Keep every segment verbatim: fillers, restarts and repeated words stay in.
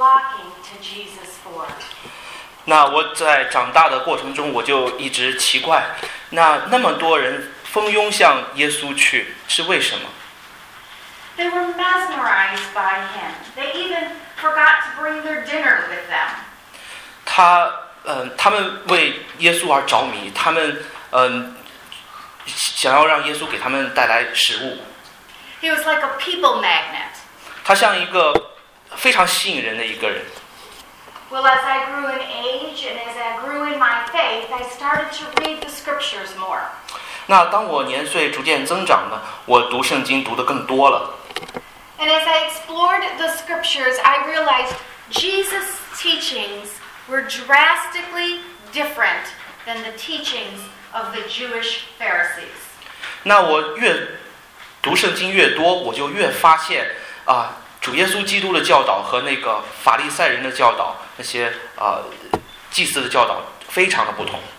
flocking to Jesus for? 那我在长大的过程中，我就一直奇怪，那那么多人蜂拥向耶稣去，是为什么？ They were mesmerized by him. They even forgot to bring their dinner with them. 他呃，他们为耶稣而着迷，他们嗯、呃，想要让耶稣给他们带来食物。 He was like a people magnet. 他像一个非常吸引人的一个人。 Well, as I grew in age and as I grew in my faith, I started to read the scriptures more. 那当我年岁逐渐增长呢，我读圣经读得更多了。 And as I explored the scriptures, I realized Jesus' teachings were drastically different than the teachings of the Jewish Pharisees. 那我越读圣经越多，我就越发现啊，主耶稣基督的教导和那个法利赛人的教导，那些啊祭司的教导非常的不同。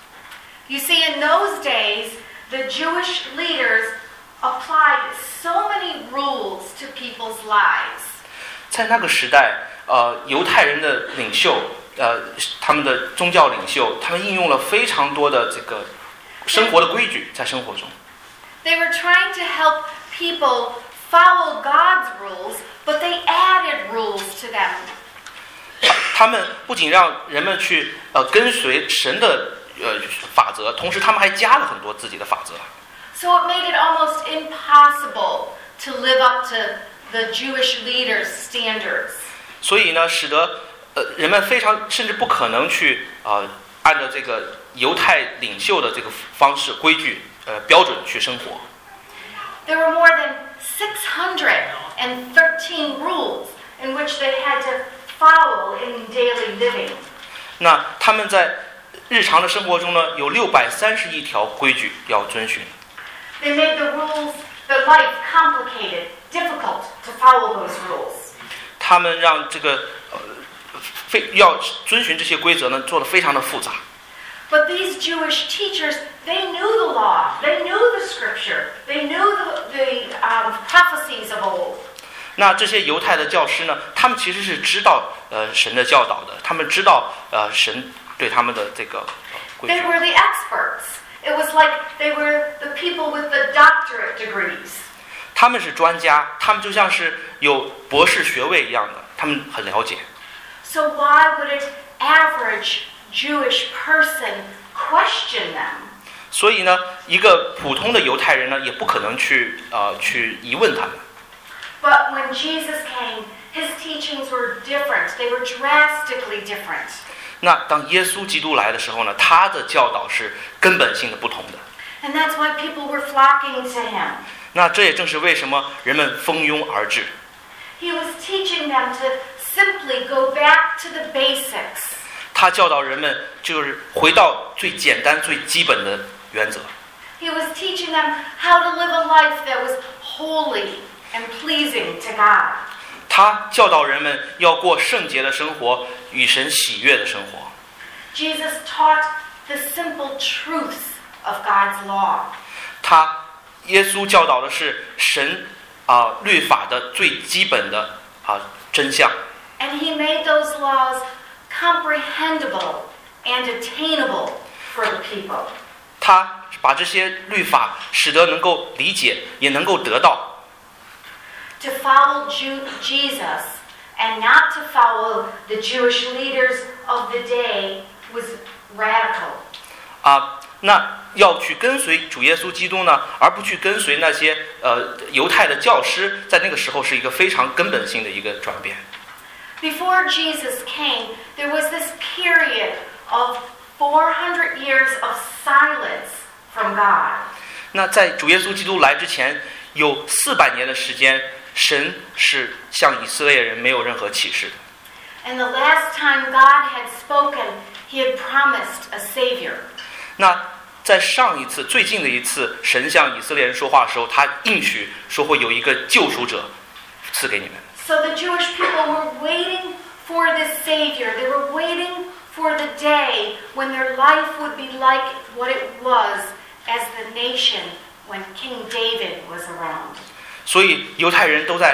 You see, in those days, the Jewish leaders applied so many rules to people's lives. 在那个时代，呃，犹太人的领袖，呃，他们的宗教领袖，他们应用了非常多的这个生活的规矩，在生活中。 They were trying to help people follow God's rules, but they added rules to them. 他们不仅让人们去呃跟随神的呃法则，同时他们还加了很多自己的法则。 So it made it almost impossible to live up to the Jewish leaders' standards. 所以呢，使得呃人们非常甚至不可能去啊、呃、按照这个犹太领袖的这个方式规矩呃标准去生活。 There were more than six hundred thirteen rules in which they had to follow in daily living. 那他们在日常的生活中呢，有六百三十一条规矩要遵循。 They made the rules, the life complicated, difficult to follow those rules. 他们让这个呃非要遵循这些规则呢，做得非常的复杂。 But these Jewish teachers, they knew the law, they knew the scripture, they knew the, the um, prophecies of old. 那这些犹太的教师呢，他们其实是知道呃神的教导的，他们知道呃神对他们的这个、呃、规 They 矩。 were the experts. It was like they were the people with the doctorate degrees. 他们是专家，他们就像是有博士学位一样的，他们很了解。 So why would an average Jewish person question them? 所以呢，一个普通的犹太人呢，也不可能去呃去疑问他们。 But when Jesus came, his teachings were different. They were drastically different. 那当耶稣基督来的时候呢，他的教导是根本性的不同的。 And that's why people were flocking to him. 那这也正是为什么人们蜂拥而至。 He was teaching them to simply go back to the basics. 他教导人们就是回到最简单、最基本的原则。 He was teaching them how to live a life that was holy and pleasing to God. 他教导人们要过圣洁的生活，与神喜悦的生活。 Jesus taught the simple truths of God's law. 他耶稣教导的是神啊、呃、律法的最基本的啊、呃、真相。 And he made those laws comprehensible and attainable for the people. 他把这些律法使得能够理解，也能够得到。 To follow Jew- Jesus and not to follow the Jewish leaders of the day was radical. 啊，那要去跟随主耶稣基督呢，而不去跟随那些呃犹太的教师，在那个时候是一个非常根本性的一个转变。 Before Jesus came, there was this period of four hundred years of silence from God. 那在主耶稣基督来之前，有四百年的时间，神是向以色列人没有任何启示的。 And the last time God had spoken, he had promised a savior. 那在上一次最近的一次，神向以色列人说话的时候，他应许说会有一个救赎者赐给你们。 So the Jewish people were waiting for this savior. They were waiting for the day when their life would be like what it was as the nation when King David was around. 所以犹太人都在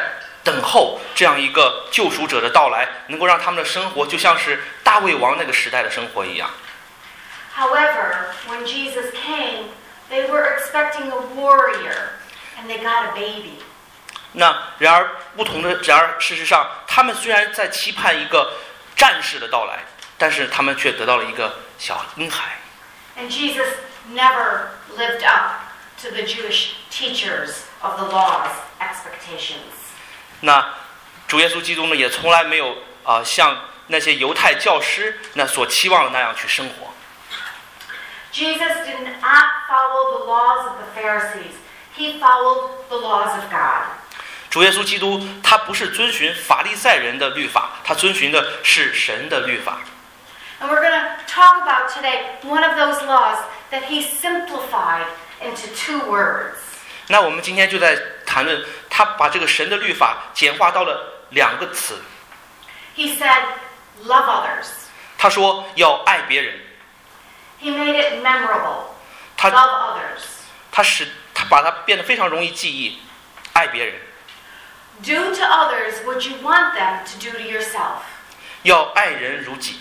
等候这样一个救赎者的到来，能够让他们的生活就像是大卫王那个时代的生活一样。 However, when Jesus came, they were expecting a warrior, and they got a baby. 那然而不同的，然而事实上，他们虽然在期盼一个战士的到来，但是他们却得到了一个小婴孩。 And Jesus never lived up to the Jewish teachers of the law's expectations. 那主耶稣基督呢，也从来没有啊、呃、像那些犹太教师那所期望的那样去生活。 Jesus did not follow the laws of the Pharisees. He followed the laws of God. 主耶稣基督他不是遵循法利赛人的律法，他遵循的是神的律法。 And we're going to talk about today one of those laws that he simplified into two words. 那我们今天就在谈论他把这个神的律法简化到了两个词。 He said, love others. 他说要爱别人。 He made it memorable. 他 Love others. 他使他把它变得非常容易记忆，爱别人。 Do to others what you want them to do to yourself. 要爱人如己。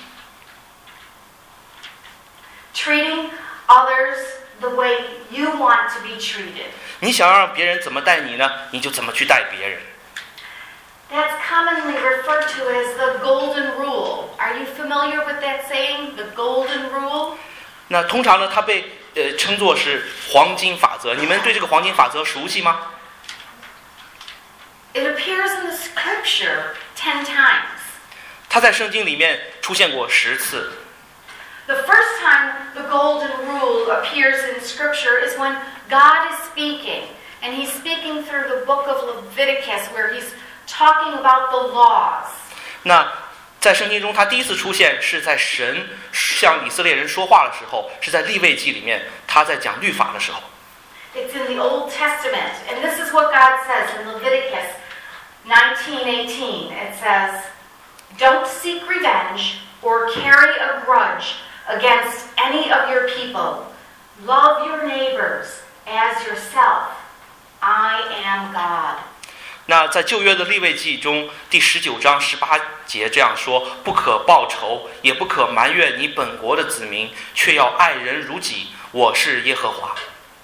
Treating others the way you want to be treated. 你想让别人怎么待你呢？你就怎么去待别人。 That's commonly referred to as the golden rule. Are you familiar with that saying, the golden rule? 那通常呢，它被呃称作是黄金法则。你们对这个黄金法则熟悉吗？ It appears in the scripture ten times. 它在圣经里面出现过十次。 The first time the golden rule appears in scripture is when God is speaking, and he's speaking through the book of Leviticus, where he's talking about the laws. 那在圣经中，它第一次出现是在神向以色列人说话的时候，是在利未记里面，他在讲律法的时候。 It's in the Old Testament, and this is what God says in Leviticus nineteen eighteen. It says, "Don't seek revenge or carry a grudge against any of your people. Love your neighbors as yourself. I am God." 那在旧约的利未记中第十九章十八节这样说：不可报仇，也不可埋怨你本国的子民，却要爱人如己。我是耶和华。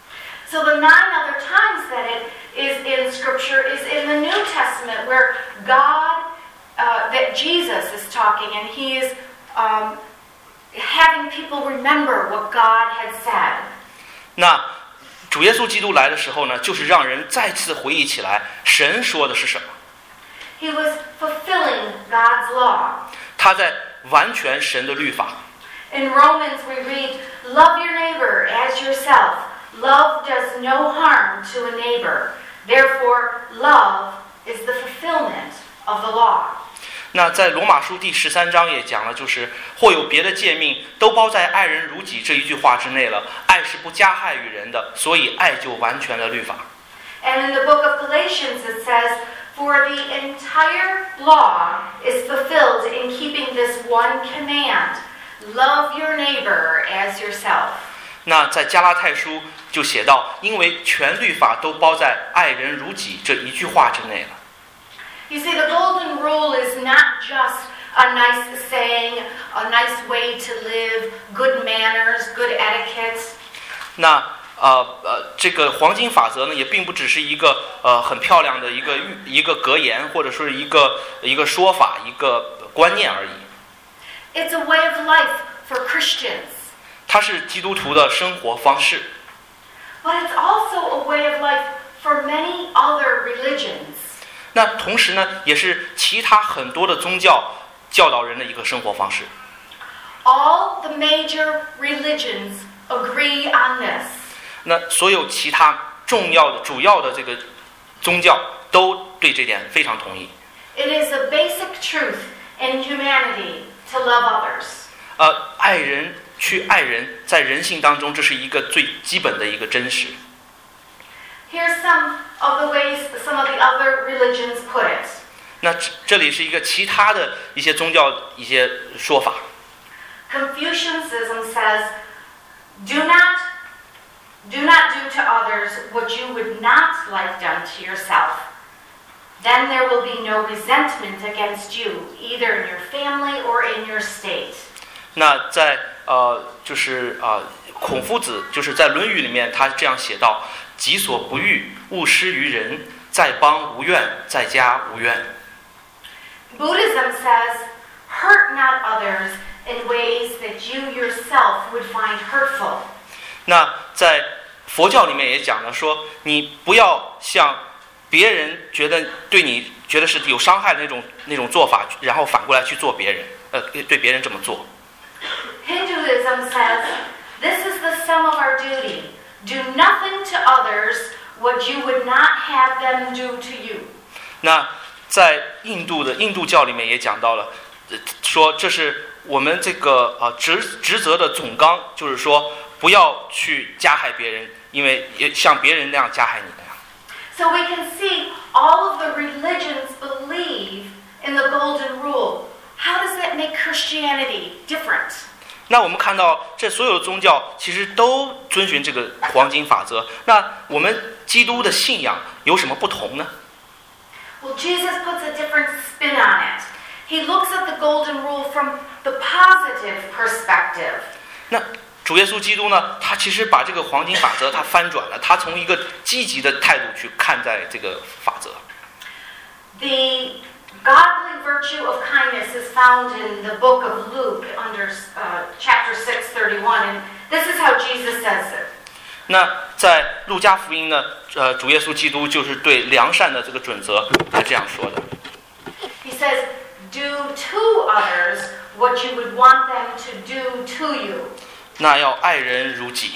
So the nine other times that it is in Scripture is in the New Testament, where God, uh, that Jesus is talking, and he is um, having people remember what God had said. 那主耶稣基督来的时候呢，就是让人再次回忆起来，神说的是什么。 He was fulfilling God's law. 他在完全神的律法。 In Romans we read, "Love your neighbor as yourself. Love does no harm to a neighbor. Therefore, love is the fulfillment of the law." 那在罗马书第十三章也讲了，就是或有别的诫命，都包在爱人如己这一句话之内了。爱是不加害于人的，所以爱就完全了律法。 And in the book of Galatians it says, "For the entire law is fulfilled in keeping this one command: love your neighbor as yourself." 那在加拉太书就写到，因为全律法都包在爱人如己这一句话之内了。 You see, the golden rule is not just a nice saying, a nice way to live, good manners, good etiquette. 那呃呃，这个黄金法则呢，也并不只是一个呃很漂亮的一个一个格言，或者说是一个一个说法、一个观念而已。 It's a way of life for Christians. 它是基督徒的生活方式。 But it's also a way of life for many other religions. 那同时呢，也是其他很多的宗教教导人的一个生活方式。 All the major religions agree on this. 那所有其他重要的、主要的这个宗教都对这点非常同意。 It is a basic truth in humanity to love others. 呃，爱人去爱人，在人性当中，这是一个最基本的一个真实。 Here's some of the ways some of the other religions put it. 那这这里是一个其他的一些宗教一些说法。 Confucianism says, "Do not, do not do to others what you would not like done to yourself. Then there will be no resentment against you, either in your family or in your state. 那在呃，就是啊、呃，孔夫子就是在《论语》里面，他这样写道：“己所不欲，勿施于人。在邦无怨，在家无怨。” Buddhism says, "Hurt not others in ways that you yourself would find hurtful." 那在佛教里面也讲了说，你不要像别人觉得对你觉得是有伤害的那种那种做法，然后反过来去做别人，呃，对别人这么做。 Hinduism says, "This is the sum of our duty. Do nothing to others what you would not have them do to you." 那在印度的印度教里面也讲到了，呃、说这是我们这个啊、呃、职职责的总纲，就是说不要去加害别人，因为也像别人那样加害你那样。 So we can see all of the religions believe in the golden rule. How does that make Christianity different? 那我们看到这所有的宗教其实都遵循这个黄金法则。那我们基督的信仰有什么不同呢？ Well, Jesus puts a different spin on it. He looks at the golden rule from the positive perspective. 那主耶稣基督呢？他其实把这个黄金法则他翻转了，他从一个积极的态度去看待这个法则。 The godly virtue of kindness is found in the book of Luke under uh, chapter six thirty-one, and this is how Jesus says it. 那在路加福音呢，呃，主耶稣基督就是对良善的这个准则是这样说的。 He says, "Do to others what you would want them to do to you." 那要爱人如己。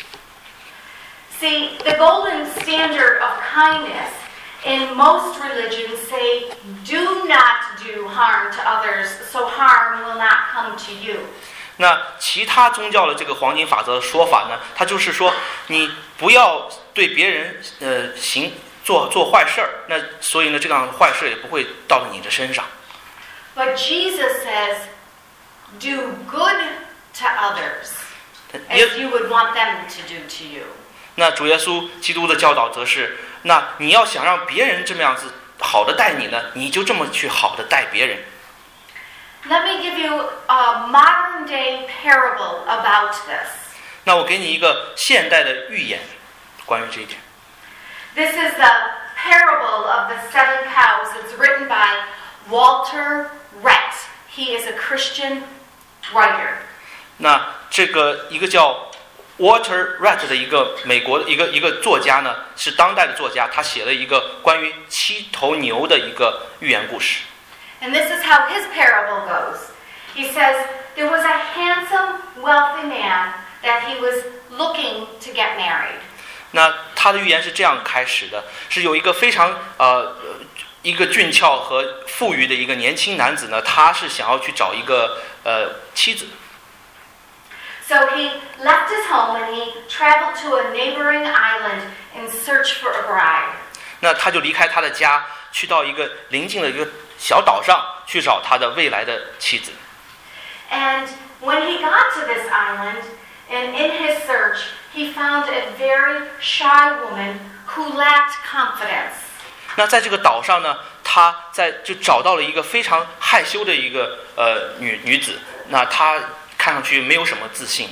See, the golden standard of kindness in most religions say, "Do not do harm to others, so harm will not come to you." 那其他宗教的这个黄金法则的说法呢，它就是说，你不要对别人呃行做做坏事儿，那所以呢，这样坏事也不会到你的身上。 But Jesus says, "Do good to others as you would want them to do to you." 那主耶稣基督的教导则是，那你要想让别人这么样子好的待你呢，你就这么去好的待别人。 Let me give you a modern day parable about this. 那我给你一个现代的寓言，关于这一点。 This is the parable of the seven cows. It's written by Walter Rett. He is a Christian writer. 那这个一个叫 Walter Rett 的一个美国的一个一个作家呢，是当代的作家，他写了一个关于七头牛的一个寓言故事。 And this is how his parable goes. He says, there was a handsome, wealthy man that he was looking to get married. 那他的寓言是这样开始的，是有一个非常呃一个俊俏和富裕的一个年轻男子呢，他是想要去找一个呃妻子。 So he left his home and he traveled to a neighboring island in search for a bride. 那他就离开他的家，去到一个邻近的一个小岛上去找他的未来的妻子。 And when he got to this island, and in his search, he found a very shy woman who lacked confidence. 那在这个岛上呢，他在就找到了一个非常害羞的一个呃女女子，那她看上去没有什么自信。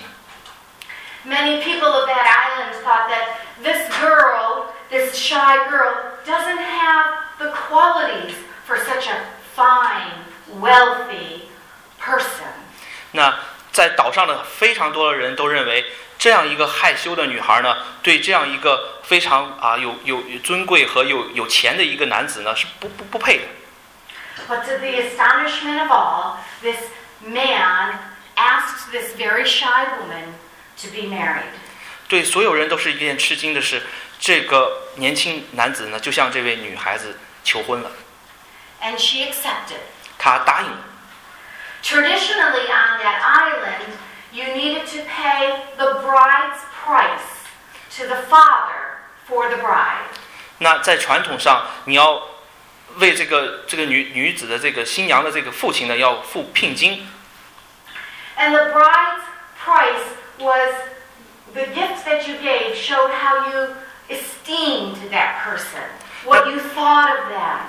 Many people of that island thought that this girl, this shy girl, doesn't have the qualities for such a fine, wealthy person. 那在岛上的非常多的人都认为，这样一个害羞的女孩呢，对这样一个非常啊有有有尊贵和有有钱的一个男子呢，是不不不配的。 But to the astonishment of all, this man asked this very shy woman to be married. 对所有人都是一件吃惊的事，这个年轻男子呢，就向这位女孩子求婚了。 And she accepted. 他答应了。 Traditionally on that island, you needed to pay the bride's price to the father for the bride. 那在传统上，你要为这个这个女女子的这个新娘的这个父亲呢，要付聘金。 And the bride's price was the gift that you gave showed how you esteemed that person, what you thought of them.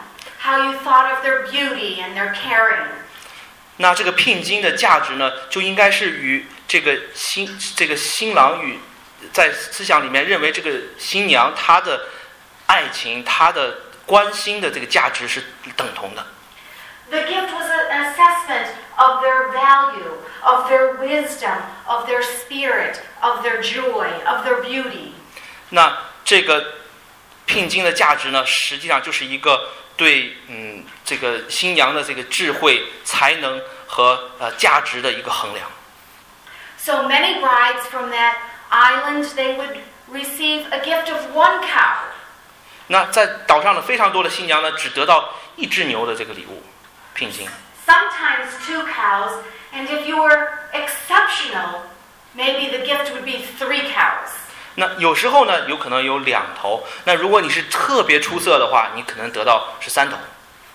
how you thought of their beauty and their caring. 那这个聘金的价值呢，就应该是与这个新这个新郎与在思想里面认为这个新娘她的爱情、她的关心的这个价值是等同的。 The gift was an assessment of their value, of their wisdom, of their spirit, of their joy, of their beauty. 那这个聘金的价值呢，实际上就是一个对嗯这个新娘的这个智慧、才能和呃价值的一个衡量。 So many brides from that island, they would receive a gift of one cow. 那在岛上的非常多的新娘呢，只得到一只牛的这个礼物聘金。 Sometimes two cows, and if you were exceptional, maybe the gift would be three cows. 那有时候呢，有可能有两头。那如果你是特别出色的话，你可能得到是三头。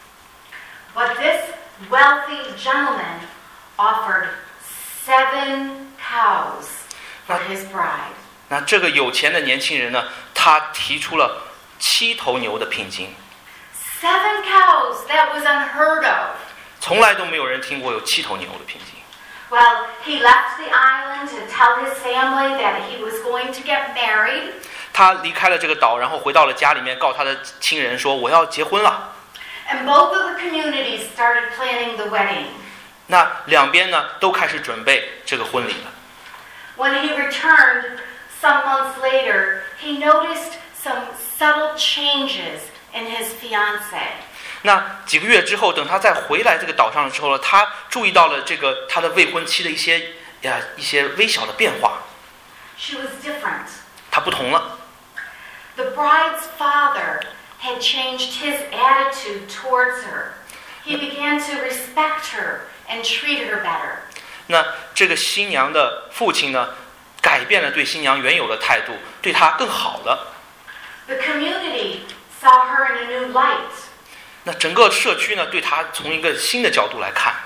But this wealthy gentleman offered seven cows for his bride. 那这个有钱的年轻人呢，他提出了七头牛的聘金。 Seven cows, that was unheard of. 从来都没有人听过有七头牛的聘金。 Well, he left the island to tell his family that he was going to get married. 他离开了这个岛，然后回到了家里面，告他的亲人说：“我要结婚了。” And both of the communities started planning the wedding. 那两边呢都开始准备这个婚礼了。 When he returned some months later, he noticed some subtle changes in his fiancée. 那几个月之后，等他再回来这个岛上的时候呢，他注意到了这个他的未婚妻的一些呀一些微小的变化。 She was different. 她不同了。 The bride's father had changed his attitude towards her. He began to respect her and treat her better. 那这个新娘的父亲呢，改变了对新娘原有的态度，对她更好了。 The community saw her in a new light. 那整个社区呢，对她从一个新的角度来看。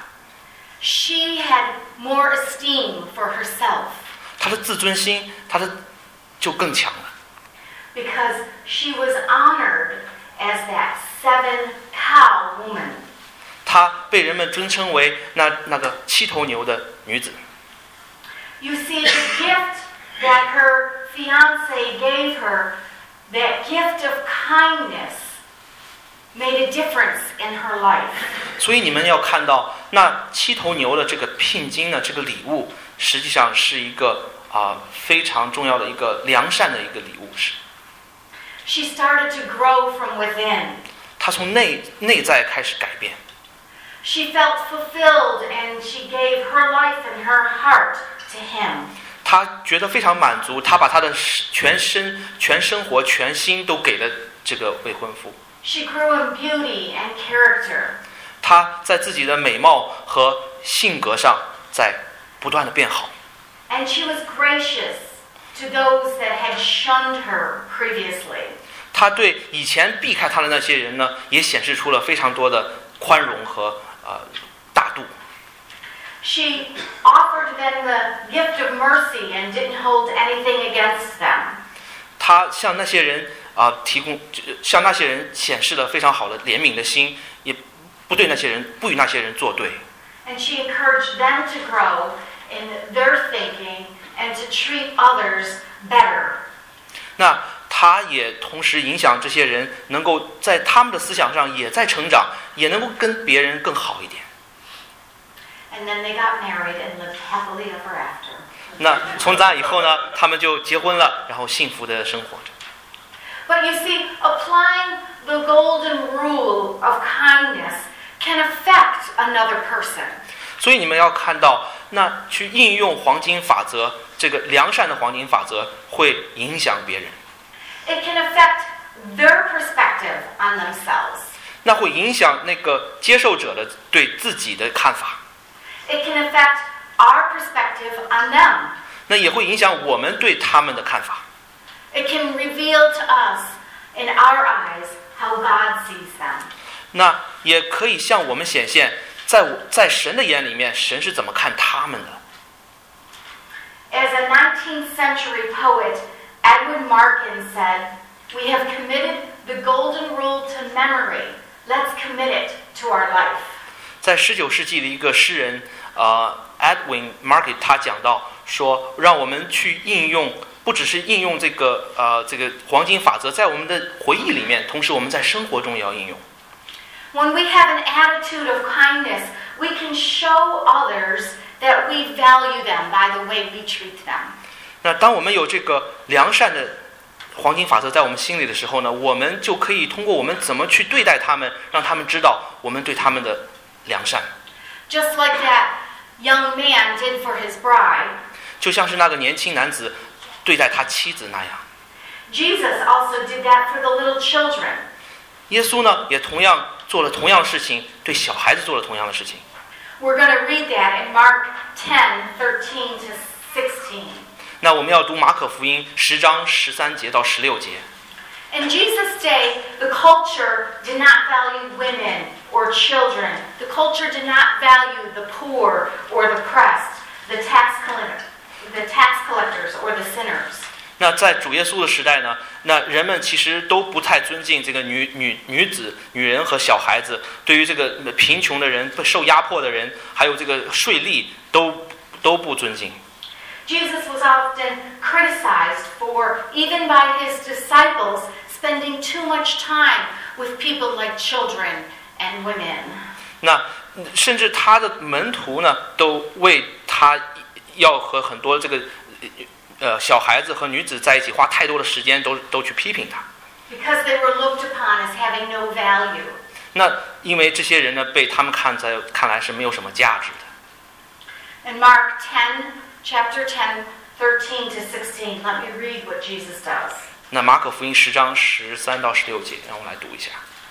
She had more esteem for herself. 她的自尊心，她的就更强了。 Because she was honored as that seven cow woman. 她被人们尊称为那那个七头牛的女子。 You see, the gift that her fiancé gave her, that gift of kindness, made a difference in her life. 所以你们要看到，那七头牛的这个聘金呢，这个礼物，实际上是一个啊、呃、非常重要的一个良善的一个礼物。是。 She started to grow from within. 她从内内在开始改变。 She felt fulfilled, and she gave her life and her heart to him. 她觉得非常满足，她把她的全身、全生活、全心都给了这个未婚夫。 She grew in beauty and character. 她在自己的美貌和性格上在不断的变好。 And she was gracious to those that had shunned her previously. 她对以前避开她的那些人呢，也显示出了非常多的宽容和呃大度。 She offered them the gift of mercy and didn't hold anything against them. 她向那些人啊、呃、提供，向那些人显示了非常好的怜悯的心，也不对那些人不与那些人作对。 And she encouraged them to grow in their thinking and to treat others better. 那她也同时影响这些人，能够在他们的思想上也在成长，也能够跟别人更好一点。 And then they got married and lived happily ever after. 那从那以后呢，他们就结婚了，然后幸福的生活着。 But you see, applying the golden rule of kindness can affect another person. 所以你们要看到，那去应用黄金法则，这个良善的黄金法则会影响别人。 It can affect their perspective on themselves. 那会影响那个接受者的对自己的看法。 It can affect our perspective on them. 那也会影响我们对他们的看法。 It can reveal to us, in our eyes, how God sees them. 那也可以向我们显现，在在神的眼里面，神是怎么看他们的。 As a nineteenth century poet, Edwin Markin said, "We have committed the golden rule to memory, let's commit it to our life. 在十九世纪的一个诗人，呃 Edwin Market 他讲到说，让我们去应用，不只是应用这个呃这个黄金法则，在我们的回忆里面，同时我们在生活中也要应用。 When we have an attitude of kindness, we can show others that we value them by the way we treat them. 那当我们有这个良善的黄金法则在我们心里的时候呢，我们就可以通过我们怎么去对待他们，让他们知道我们对他们的良善。 Just like that young man did for his bride, 就像是那个年轻男子对待他妻子那样。 Jesus also did that for the little children. 耶稣呢，也同样做了同样的事情，对小孩子做了同样的事情。 We're going to read that in Mark ten, thirteen to sixteen. 那我们要读马可福音十章十三节到十六节。 In Jesus' day, the culture did not value women or children. The culture did not value the poor or the oppressed, the tax collector, the tax collectors or the sinners. 那在主耶稣的时代呢，那人们其实都不太尊敬这个女女女子、女人和小孩子。对于这个贫穷的人、受压迫的人，还有这个税吏，都都不尊敬。 Jesus was often criticized for, even by his disciples, spending too much time with people like children and women. 那甚至他的门徒呢，都为他要和很多这个呃小孩子和女子在一起花太多的时间，都都去批评他。 Because they were looked upon as having no value. 那因为这些人呢，被他们看在看来是没有什么价值的。 In Mark ten, chapter ten, thirteen to sixteen, let me read what Jesus does. 那马可福音十章十三到十六节，让我来读一下。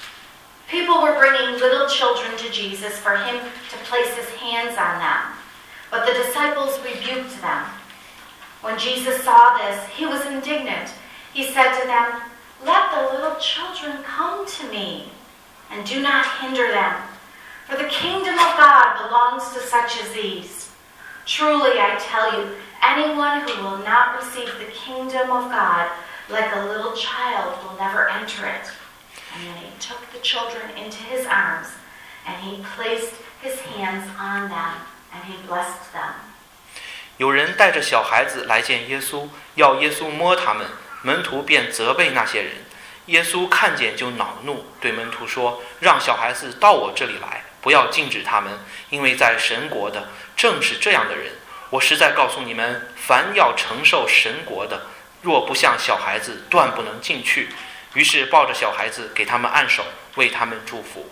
People were bringing little children to Jesus for him to place his hands on them, but the disciples rebuked them. When Jesus saw this, he was indignant. He said to them, "Let the little children come to me, and do not hinder them, for the kingdom of God belongs to such as these. Truly, I tell you, anyone who will not receive the kingdom of God like a little child will never enter it." And then he took the children into his arms, and he placed his hands on them, and he blessed them. 有人带着小孩子来见耶稣，要耶稣摸他们，门徒便责备那些人。耶稣看见就恼怒，对门徒说：“让小孩子到我这里来，不要禁止他们，因为在神国的正是这样的人。我实在告诉你们，凡要承受神国的，若不像小孩子，断不能进去。”于是抱着小孩子，给他们按手，为他们祝福。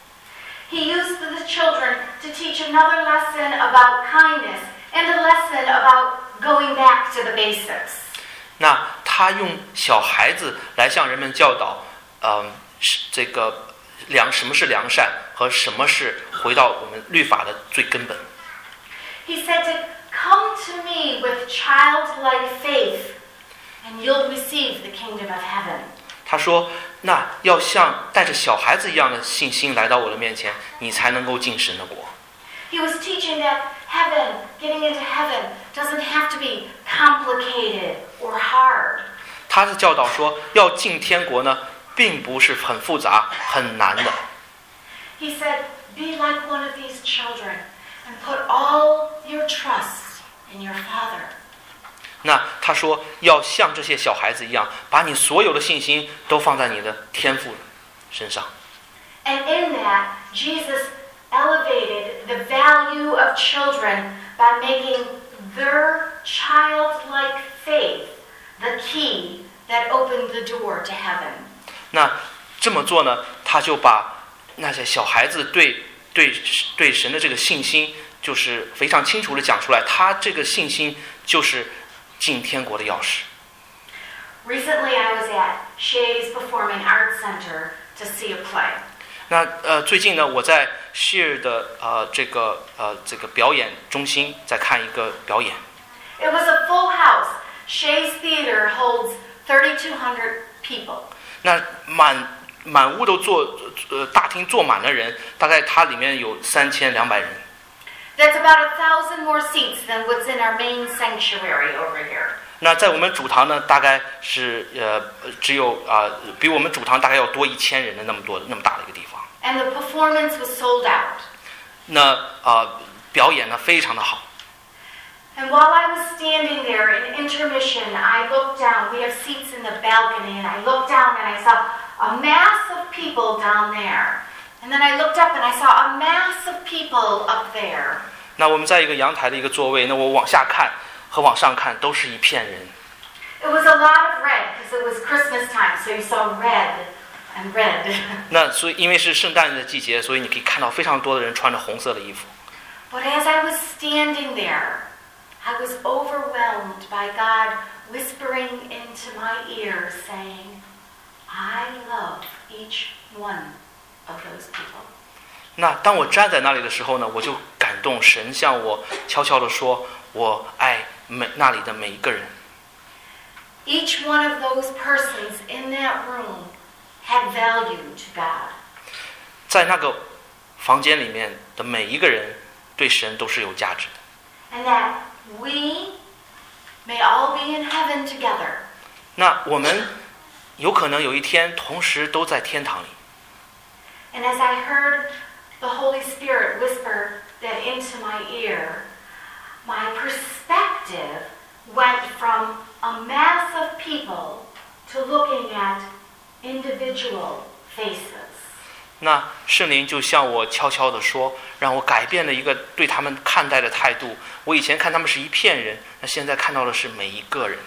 He used the children to teach another lesson about kindness and a lesson about going back to the basics. 那他用小孩子来向人们教导，呃，这个良什么是良善和什么是回到我们律法的最根本。 He said to come to me with childlike faith, and you'll receive the kingdom of heaven. 他说：“那要像带着小孩子一样的信心来到我的面前，你才能够进神的国。” He was teaching that heaven, getting into heaven, doesn't have to be complicated or hard. 他是教导说，要进天国呢，并不是很复杂、很难的。 He said, "Be like one of these children, and put all your trust in your Father." 那他说，要像这些小孩子一样，把你所有的信心都放在你的天父身上。 And in that, Jesus elevated the value of children by making their childlike faith the key that opened the door to heaven. 那这么做呢，他就把那些小孩子对对对神的这个信心，就是非常清楚地讲出来。他这个信心就是进天国的钥匙。 Recently, I was at Shays Performing Arts Center to see a play. 那呃，最近呢，我在 Share 的呃这个呃这个表演中心在看一个表演。 It was a full house. Shays Theater holds thirty-two hundred people. 那满满屋都坐呃大厅坐满了人，大概它里面有三千两百人。 That's about a thousand more seats than what's in our main sanctuary over here. 那在我们主堂呢，大概是呃只有啊、呃、比我们主堂大概要多一千人的那么多那么大的一个地方。 And the performance was sold out. 那呃表演呢非常的好。 And while I was standing there in intermission, I looked down. We have seats in the balcony, and I looked down and I saw a mass of people down there. And then I looked up and I saw a mass of people up there. 那我们在一个阳台的一个座位，那我往下看和往上看都是一片人。 It was a lot of red because it was Christmas time, so you saw red and red. 那所以因为是圣诞的季节，所以你可以看到非常多的人穿着红色的衣服。 But as I was standing there, I was overwhelmed by God whispering into my ear, saying, I love each one of those people. 那当我站在那里的时候呢，我就感动神向我悄悄地说，我爱每那里的每一个人。 Each one of those persons in that room had value to God. 在那个房间里面的每一个人对神都是有价值的。 And that we may all be in heaven together. 那我们有可能有一天同时都在天堂里。 And as I heard the Holy Spirit whisper that into my ear, my perspective went from a mass of people to looking at individual faces. 那圣灵就向我悄悄地说，让我改变了一个对他们看待的态度。我以前看他们是一片人，那现在看到的是每一个人。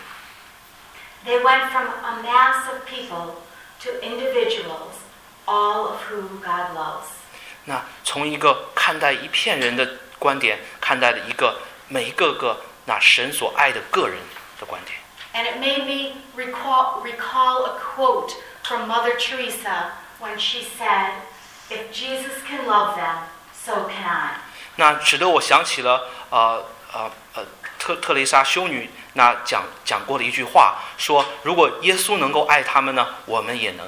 They went from a mass of people to individuals, all of whom God loves. 那从一个看待一片人的观点，看待了一个每一个个那神所爱的个人的观点。 And it made me recall, recall a quote from Mother Teresa when she said, if Jesus can love them, so can I. 那使得我想起了呃呃呃特特蕾莎修女那讲讲过的一句话，说如果耶稣能够爱他们呢，我们也能。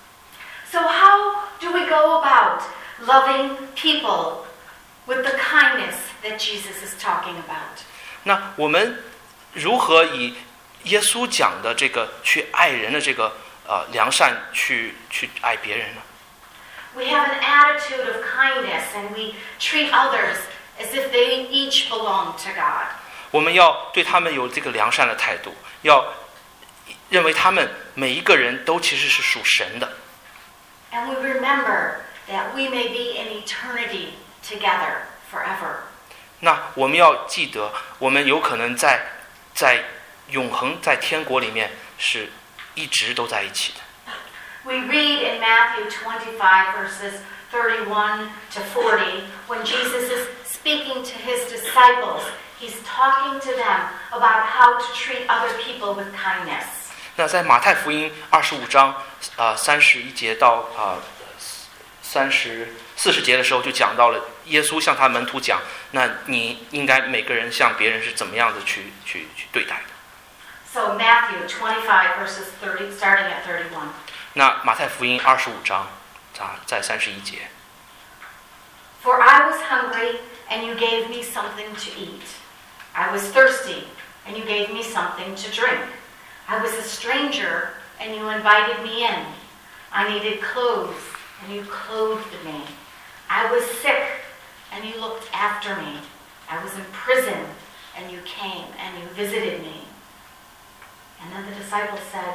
So how do we go about loving people with the kindness that Jesus is talking about? 那我们如何以耶稣讲的这个去爱人的这个呃良善去去爱别人呢？ We have an attitude of kindness and we treat others as if they each belong to God. 我们要对他们有这个良善的态度，要认为他们每一个人都其实是属神的。 And we remember that we may be in eternity together forever. 那我们要记得，我们有可能在在永恒在天国里面是一直都在一起的。 We read in Matthew twenty-five verses thirty-one to forty, when Jesus is speaking to his disciples, he's talking to them about how to treat other people with kindness. 那在马太福音二十五章啊三十一节到啊三十四十节的时候，就讲到了耶稣向他门徒讲，那你应该每个人向别人是怎么样的去去去对待的。 So Matthew twenty-five verses thirty, starting at thirty-one. 那马太福音二十五章啊在三十一节。 For I was hungry, and you gave me something to eat. I was thirsty, and you gave me something to drink. I was a stranger, and you invited me in. I needed clothes, and you clothed me. I was sick, and you looked after me. I was in prison, and you came, and you visited me. And then the disciples said,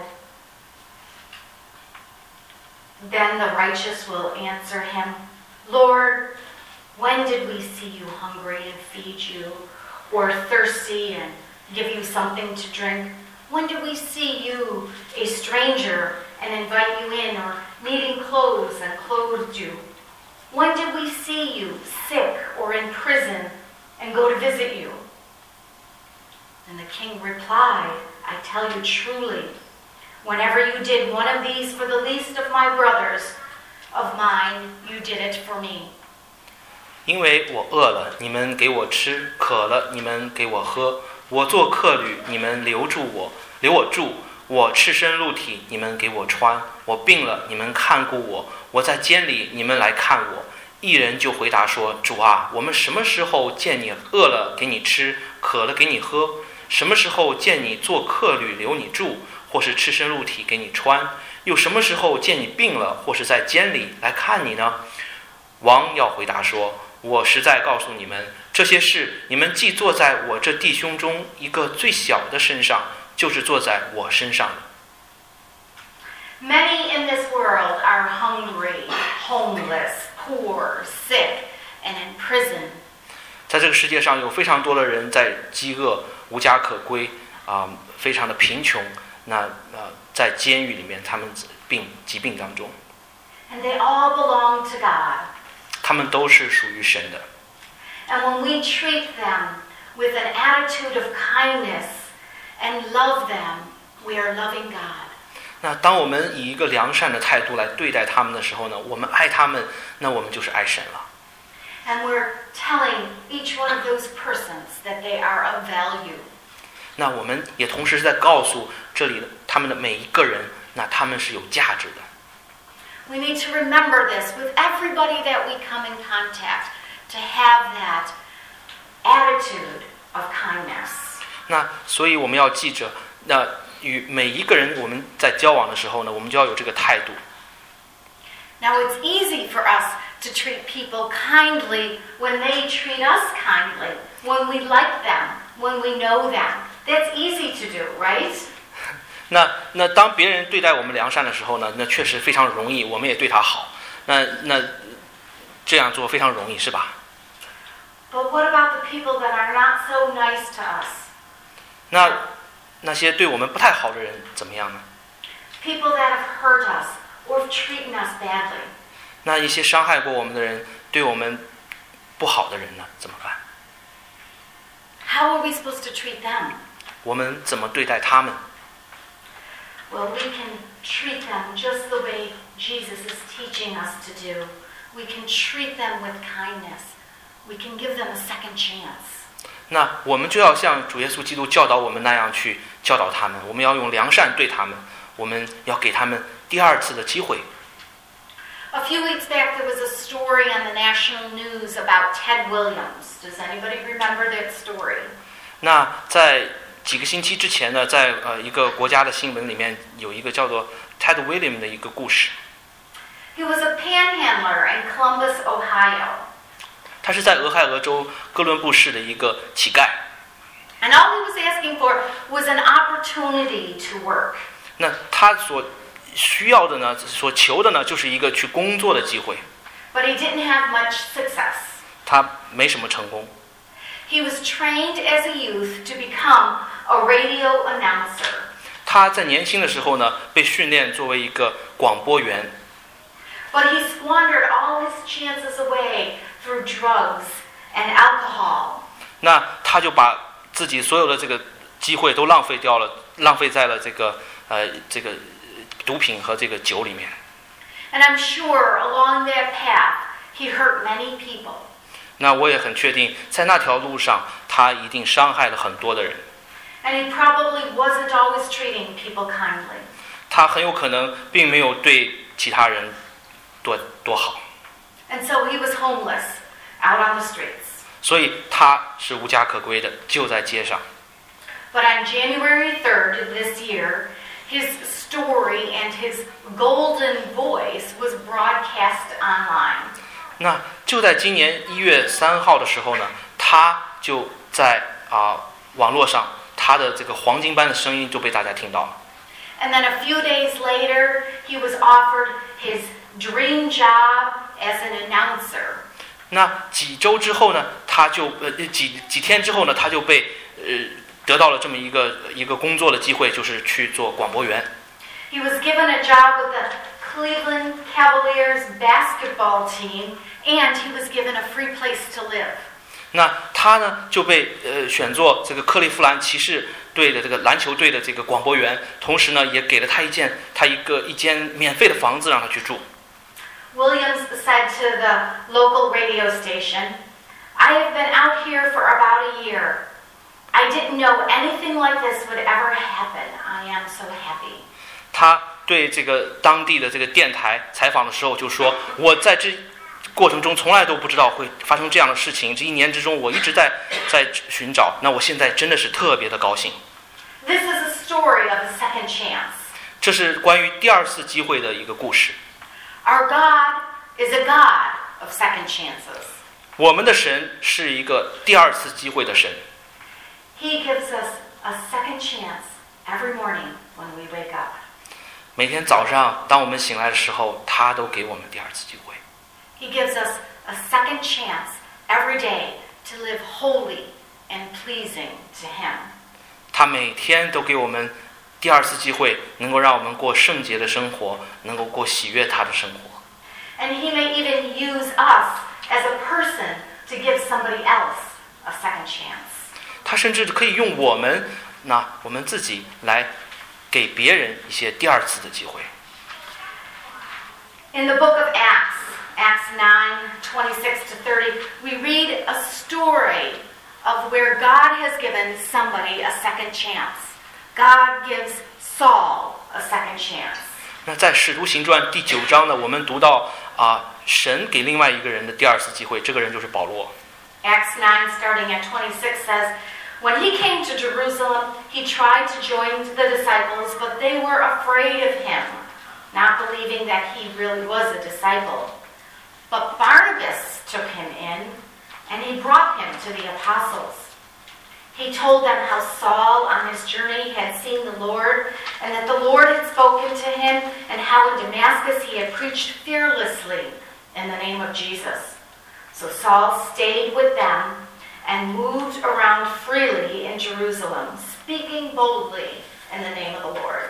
Then the righteous will answer him, Lord, when did we see you hungry and feed you, or thirsty and give you something to drink? When did we see you, a stranger, and invite you in, or needing clothes and clothed you? When did we see you sick or in prison and go to visit you? And the king replied, I tell you truly, whenever you did one of these for the least of my brothers of mine, you did it for me. 因为我饿了，你们给我吃；渴了，你们给我喝；我做客旅，你们留住我，留我住；我赤身露体，你们给我穿；我病了，你们看顾我；我在监里，你们来看我。一人就回答说：主啊，我们什么时候见你饿了给你吃，渴了给你喝？什么时候见你做客旅留你住，或是赤身露体给你穿？ 又什么时候见你病了，或是在监里来看你呢？”王要回答说：“我实在告诉你们，这些事你们既做在我这弟兄中一个最小的身上，就是做在我身上的。” Many in this world are hungry, homeless, poor, sick, and in prison. 在这个世界上有非常多的人在饥饿、无家可归啊、呃，非常的贫穷。那呃，在监狱里面，他们病疾病当中。 And they all belong to God. 他们都是属于神的。 And when we treat them with an attitude of kindness and love them, we are loving God. 那当我们以一个良善的态度来对待他们的时候呢，我们爱他们，那我们就是爱神了。 And we're telling each one of those persons that they are of value. 那我们也同时在告诉这里的他们的每一个人，那他们是有价值的。 We need to remember this with everybody that we come in contact, to have that attitude of kindness. 那所以我们要记着，那与每一个人我们在交往的时候呢，我们就要有这个态度。 Now it's easy for us to treat people kindly when they treat us kindly, when we like them, when we know them. That's easy to do, right? 那那当别人对待我们良善的时候呢，那确实非常容易，我们也对他好。那那这样做非常容易，是吧？ But what about the people that are not so nice to us? 那那些对我们不太好的人怎么样呢？ People that have hurt us or treated us badly. 那一些伤害过我们的人，对我们不好的人呢，怎么办？ How are we supposed to treat them? 我们怎么对待他们？ Well, we can treat them just the way Jesus is teaching us to do. We can treat them with kindness. We can give them a second chance. 那我们就要像主耶稣基督教导我们那样去教导他们，我们要用良善对他们，我们要给他们第二次的机会。 A few weeks back, there was a story on the national news about Ted Williams. Does anybody remember that story? 那在几个星期之前呢，在呃一个国家的新闻里面有一个叫做 Ted Williams 的一个故事。 He was a panhandler in Columbus, Ohio. 他是在俄亥俄州哥伦布市的一个乞丐。 And all he was asking for was an opportunity to work. 那他所需要的呢，所求的呢，就是一个去工作的机会。 But he didn't have much success. 他没什么成功。 He was trained as a youth to become a radio announcer. 他在年轻的时候呢，被训练作为一个广播员。 But he squandered all his chances away through drugs and alcohol. 那他就把自己所有的这个机会都浪费掉了，浪费在了这个呃这个毒品和这个酒里面。 And I'm sure along that path he hurt many people. 那我也很确定，在那条路上，他一定伤害了很多的人。 And he probably wasn't always treating people kindly. 他很有可能并没有对其他人多多好。 And so he was homeless, out on the streets. 所以他是无家可归的，就在街上。 But on January third of this year, his story and his golden voice was broadcast online. 那就在今年一月三号的时候呢，他就在啊、呃、网络上，他的这个黄金般的声音就被大家听到了。 And then a few days later, he was offered his dream job as an announcer. 那几周之后呢，他就呃几几天之后呢，他就被呃得到了这么一个一个工作的机会，就是去做广播员。 He was given a job with the Cleveland Cavaliers basketball team, and he was given a free place to live. 那他呢就被呃选做这个克利夫兰骑士队的这个篮球队的这个广播员，同时呢也给了他一间他一个一间免费的房子让他去住。 Williams said to the local radio station, "I have been out here for about a year. I didn't know anything like this would ever happen. I am so happy." 他对这个当地的这个电台采访的时候就说：“我在这过程中从来都不知道会发生这样的事情，这一年之中我一直在在寻找，那我现在真的是特别的高兴。” This is a story of a second chance. 这是关于第二次机会的一个故事。 Our God is a God of second chances. 我们的神是一个第二次机会的神。 He gives us a second chance every morning when we wake up. 每天早上，当我们醒来的时候，他都给我们第二次机会。 He gives us a second chance every day to live holy and pleasing to Him. 他每天都给我们第二次机会，能够让我们过圣洁的生活，能够过喜悦他的生活。 And He may even use us as a person to give somebody else a second chance. 他甚至可以用我们，那我们自己来给别人一些第二次的机会。 In the book of Acts, Acts nine, twenty-six to thirty, we read a story of where God has given somebody a second chance. God gives Saul a second chance. 那在《使徒行传》第九章呢，我们读到啊，神给另外一个人的第二次机会，这个人就是保罗。 Acts nine, starting at twenty-six, says, When he came to Jerusalem, he tried to join the disciples, but they were afraid of him, not believing that he really was a disciple. But Barnabas took him in, and he brought him to the apostles. He told them how Saul on his journey had seen the Lord, and that the Lord had spoken to him, and how in Damascus he had preached fearlessly in the name of Jesus. So Saul stayed with them and moved around freely in Jerusalem, speaking boldly in the name of the Lord.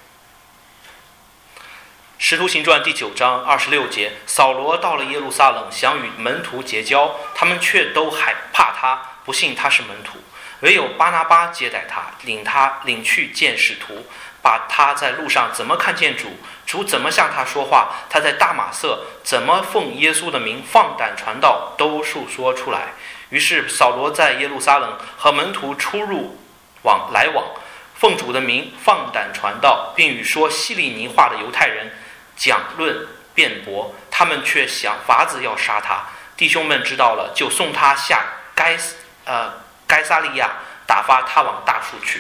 使徒行传第九章二十六节，扫罗到了耶路撒冷，想与门徒结交，他们却都害怕他，不信他是门徒。唯有巴拿巴接待他，领他领去见使徒，把他在路上怎么看见主，主怎么向他说话，他在大马色怎么奉耶稣的名放胆传道，都述说出来。于是扫罗在耶路撒冷和门徒出入往来往，奉主的名放胆传道，并与说希利尼话的犹太人讲论辩驳，他们却想法子要杀他。弟兄们知道了，就送他下该呃该撒利亚，打发他往大树去。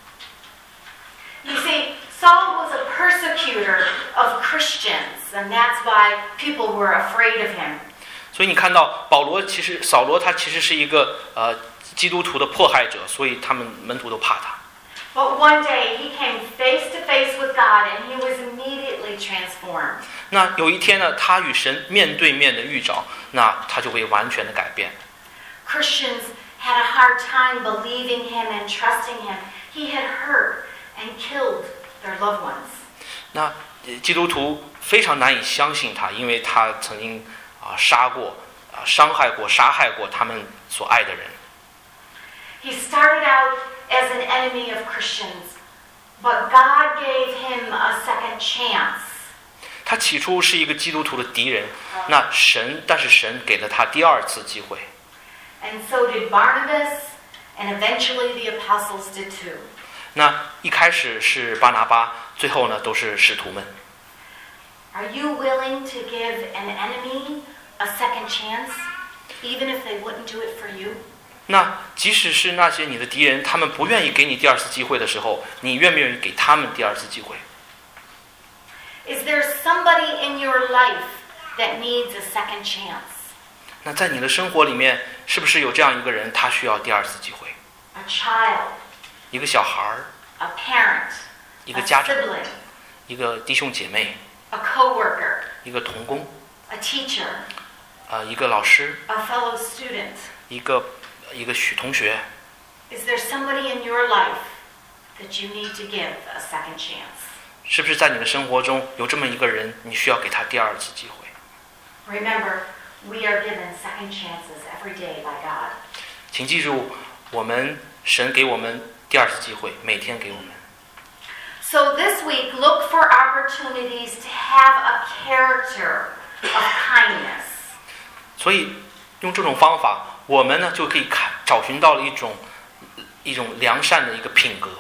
You see, Saul was a persecutor of Christians, and that's why people were afraid of him. 所以你看到保罗其实扫罗他其实是一个呃基督徒的迫害者，所以他们门徒都怕他。 But one day he came face to face with God, and he was immediately transformed. 那有一天呢，他与神面对面的遇着，那他就会完全的改变。 Christians had a hard time believing him and trusting him. He had hurt and killed their loved ones. 那基督徒非常难以相信他，因为他曾经啊杀过、啊伤害过、杀害过他们所爱的人。 He started out as an enemy of Christians, but God gave him a second chance. 他起初是一个基督徒的敌人，那神，但是神给了他第二次机会。 And so did Barnabas, and eventually the apostles did too. 那一开始是巴拿巴，最后呢都是使徒们。 Are you willing to give an enemy a second chance, even if they wouldn't do it for you? 那即使是那些你的敌人，他们不愿意给你第二次机会的时候，你愿不愿意给他们第二次机会？ Is there somebody in your life that needs a second chance? 那在你的生活里面，是不是有这样一个人，他需要第二次机会？ A child, 一个小孩儿， a parent, 一个 a 家长， sibling, 一个弟兄姐妹， a coworker, 一个同工， a teacher, 呃，一个老师， a fellow student. 一个一个许同学。 Is there somebody in your life that you need to give a second chance? 是不是在你的生活中有这么一个人，你需要给他第二次机会？ Remember, we are given second chances every day by God. 请记住，我们神给我们第二次机会，每天给我们。 So this week, look for opportunities to have a character of kindness. 所以用这种方法，我们呢就可以看找寻到了一种一种良善的一个品格。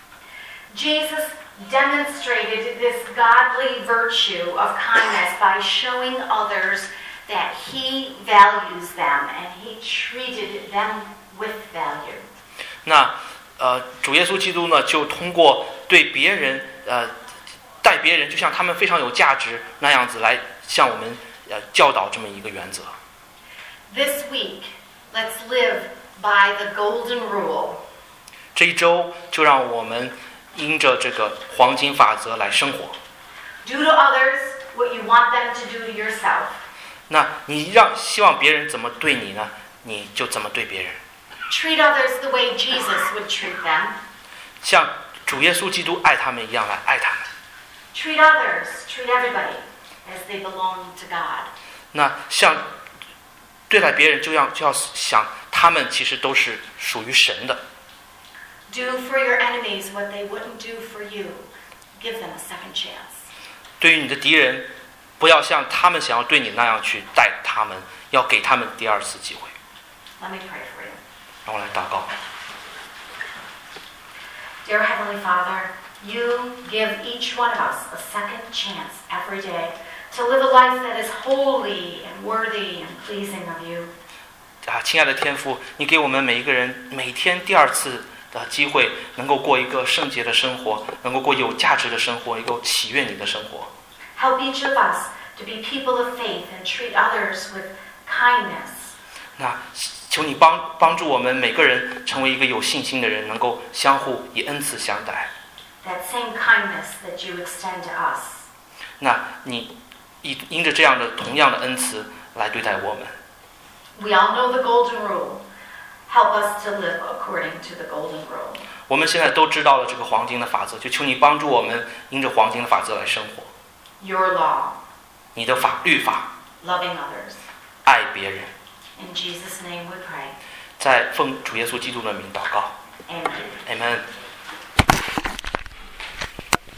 Jesus demonstrated this godly virtue of kindness by showing others that he values them and he treated them with value. 那呃，主耶稣基督呢，就通过对别人呃待别人就像他们非常有价值那样子来向我们呃教导这么一个原则。 This week, let's live by the golden rule. 这一周就让我们因着这个黄金法则来生活。 Do to others what you want them to do to yourself. 那你让希望别人怎么对你呢？你就怎么对别人。 Treat others the way Jesus would treat them. 像主耶稣基督爱他们一样来爱他们。 Treat others, treat everybody as they belong to God. 那像对待别人就要就要想，他们其实都是属于神的。 Do for your enemies what they wouldn't do for you. Give them a second chance. 对于你的敌人，不要像他们想要对你那样去待他们，要给他们第二次机会。 Let me pray for you. 让我来祷告。 Dear Heavenly Father, you give each one of us a second chance every day to live a life that is holy and worthy and pleasing of you. 啊，亲爱的天父，你给我们每一个人每天第二次的机会，能够过一个圣洁的生活，能够过有价值的生活，一个喜悦你的生活。 Help each of us to be people of faith and treat others with kindness. 那求你帮帮助我们每个人成为一个有信心的人，能够相互以恩慈相待。 That same kindness that you extend to us. 那你以因着这样的同样的恩慈来对待我们。 We all know the golden rule. Help us to live according to the golden rule. 我们现在都知道了这个黄金的法则，就求你帮助我们因着黄金的法则来生活。 Your law. 你的法律法， Loving others. 爱别人。 In Jesus' name we pray. 在奉主耶稣基督的名祷告。 Amen. Amen。